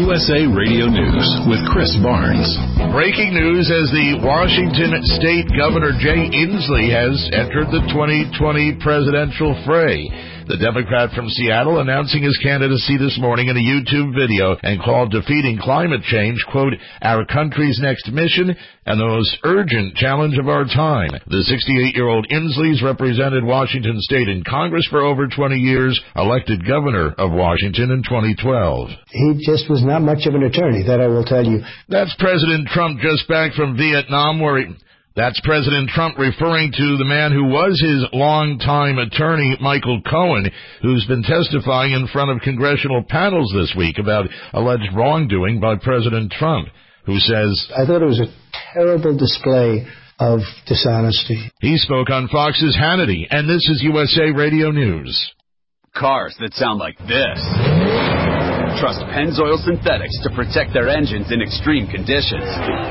USA Radio News with Chris Barnes. Breaking news as the Washington State Governor Jay Inslee has entered the 2020 presidential fray. The Democrat from Seattle announcing his candidacy this morning in a YouTube video and called defeating climate change, quote, our country's next mission and the most urgent challenge of our time. The 68-year-old Inslee's represented Washington State in Congress for over 20 years, elected governor of Washington in 2012. He just was not much of an attorney, that I will tell you. That's President Trump just back from Vietnam That's President Trump referring to the man who was his longtime attorney, Michael Cohen, who's been testifying in front of congressional panels this week about alleged wrongdoing by President Trump, who says, I thought it was a terrible display of dishonesty. He spoke on Fox's Hannity, and this is USA Radio News. Cars that sound like this. Trust Pennzoil Synthetics to protect their engines in extreme conditions.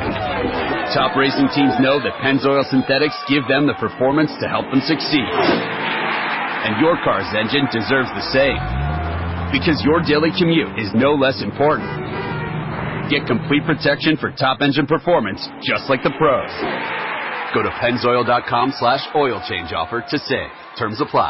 Top racing teams know that Pennzoil Synthetics give them the performance to help them succeed. And your car's engine deserves the same. Because your daily commute is no less important. Get complete protection for top engine performance, just like the pros. Go to Pennzoil.com/oil change offer to save. Terms apply.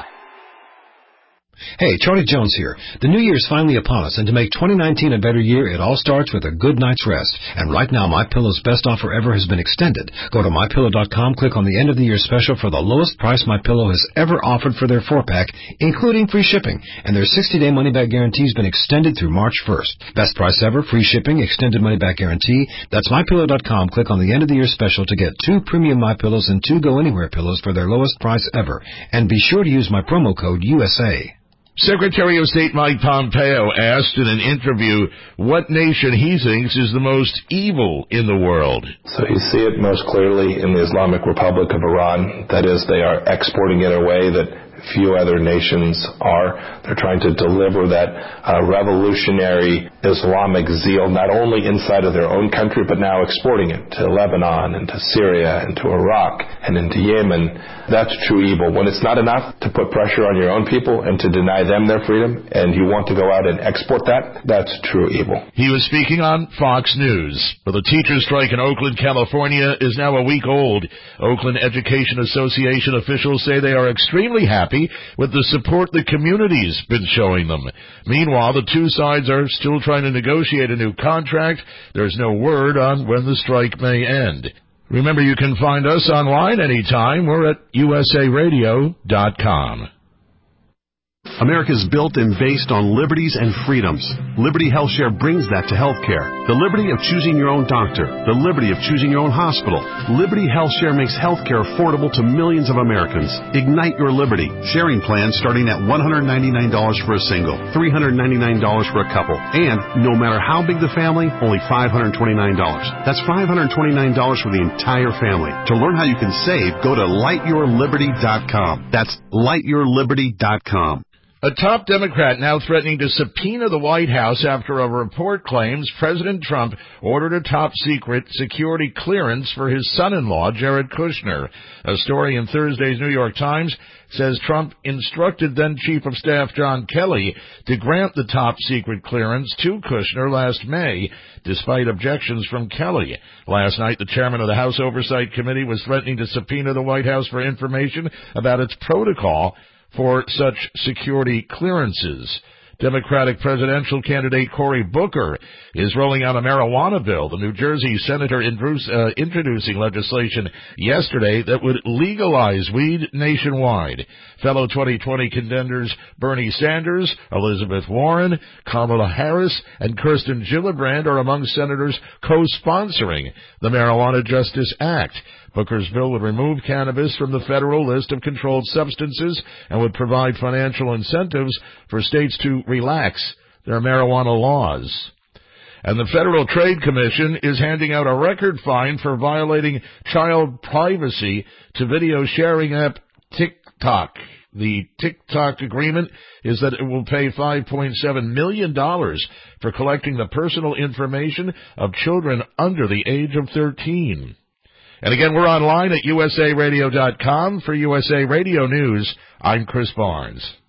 Hey, Charlie Jones here. The new year's finally upon us, and to make 2019 a better year, it all starts with a good night's rest. And right now, MyPillow's best offer ever has been extended. Go to MyPillow.com, click on the end of the year special for the lowest price MyPillow has ever offered for their 4-pack, including free shipping. And their 60-day money-back guarantee has been extended through March 1st. Best price ever, free shipping, extended money-back guarantee. That's MyPillow.com. Click on the end of the year special to get 2 premium MyPillows and 2 Go Anywhere pillows for their lowest price ever. And be sure to use my promo code USA. Secretary of State Mike Pompeo asked in an interview what nation he thinks is the most evil in the world. So you see it most clearly in the Islamic Republic of Iran. That is, they are exporting in a way that few other nations are. They're trying to deliver that revolutionary Islamic zeal, not only inside of their own country, but now exporting it to Lebanon and to Syria and to Iraq and into Yemen. That's true evil. When it's not enough to put pressure on your own people and to deny them their freedom, and you want to go out and export that, that's true evil. He was speaking on Fox News. Well, the teacher strike in Oakland, California is now a week old. Oakland Education Association officials say they are extremely happy with the support the community's been showing them. Meanwhile, the two sides are still trying to negotiate a new contract. There's no word on when the strike may end. Remember, you can find us online anytime. We're at usaradio.com. America is built and based on liberties and freedoms. Liberty HealthShare brings that to healthcare. The liberty of choosing your own doctor. The liberty of choosing your own hospital. Liberty HealthShare makes healthcare affordable to millions of Americans. Ignite your liberty. Sharing plans starting at $199 for a single, $399 for a couple, and no matter how big the family, only $529. That's $529 for the entire family. To learn how you can save, go to lightyourliberty.com. That's lightyourliberty.com. A top Democrat now threatening to subpoena the White House after a report claims President Trump ordered a top-secret security clearance for his son-in-law, Jared Kushner. A story in Thursday's New York Times says Trump instructed then-Chief of Staff John Kelly to grant the top-secret clearance to Kushner last May, despite objections from Kelly. Last night, the chairman of the House Oversight Committee was threatening to subpoena the White House for information about its protocol for such security clearances. Democratic presidential candidate Cory Booker is rolling out a marijuana bill. The New Jersey senator introducing legislation yesterday that would legalize weed nationwide. Fellow 2020 contenders Bernie Sanders, Elizabeth Warren, Kamala Harris, and Kirsten Gillibrand are among senators co-sponsoring the Marijuana Justice Act. Booker's bill would remove cannabis from the federal list of controlled substances and would provide financial incentives for states to relax their marijuana laws. And the Federal Trade Commission is handing out a record fine for violating child privacy to video sharing app TikTok. The TikTok agreement is that it will pay $5.7 million for collecting the personal information of children under the age of 13. And again, we're online at usaradio.com. For USA Radio News, I'm Chris Barnes.